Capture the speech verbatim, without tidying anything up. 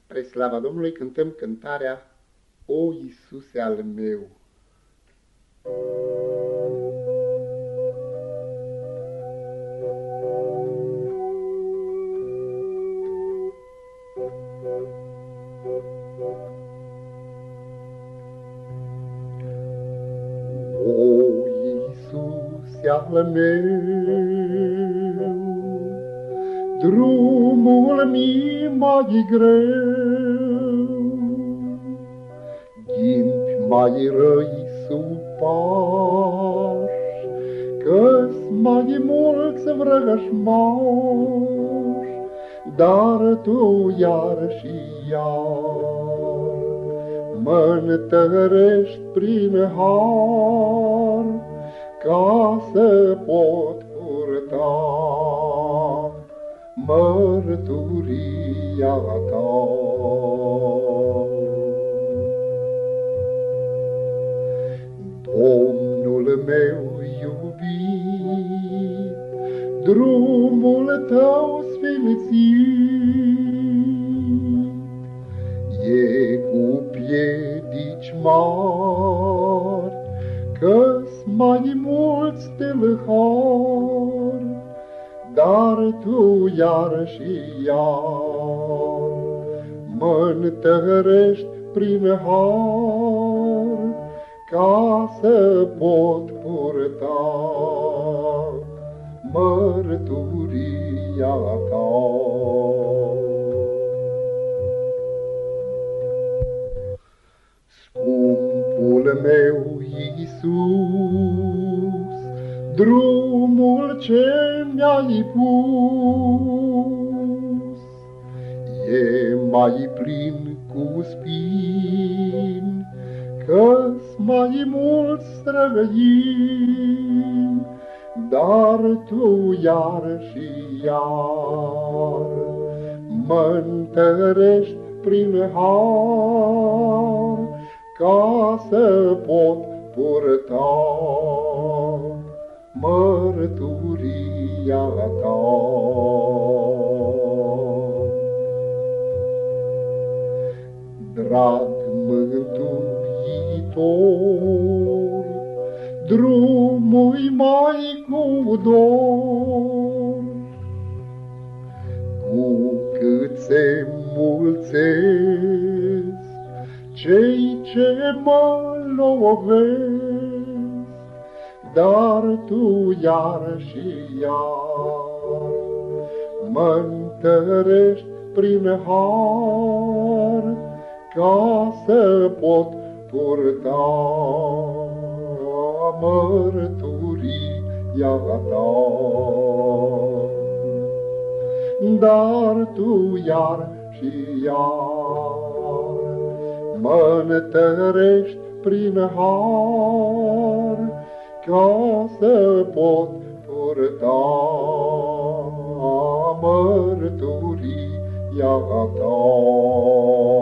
Spre slava Domnului cântăm cântarea O Iisuse al meu. O Iisuse al meu, drumul mi mai greu, ghimpi mai răi sub pași, că-s mai mulți vrăjmași, dar Tu iar și iar mă-ntărești prin har, ca să pot purta mărturia Ta. Domnul meu iubit, drumul Tău sfințit e cu piedici mari, că-s mai mulți tâlhari, dar Tu iar și iar mă-ntărești prin har, ca să pot purta mărturia Ta. Scumpul meu Iisus, drumul ce mi-ai pus e mai plin cu spini, că-s mai mulți străini, dar Tu iar și iar mă-ntărești prin har, ca să pot purta mărturia Ta. Drag Mântuitor, drumul mai cu dor, cu cât se mulțesc cei ce mă lovesc, dar Tu iar și iar mă-ntărești prin har, ca să pot purta mărturia Ta. Dar Tu iar și iar mă-ntărești prin har, ca să pot purta mărturia Ta.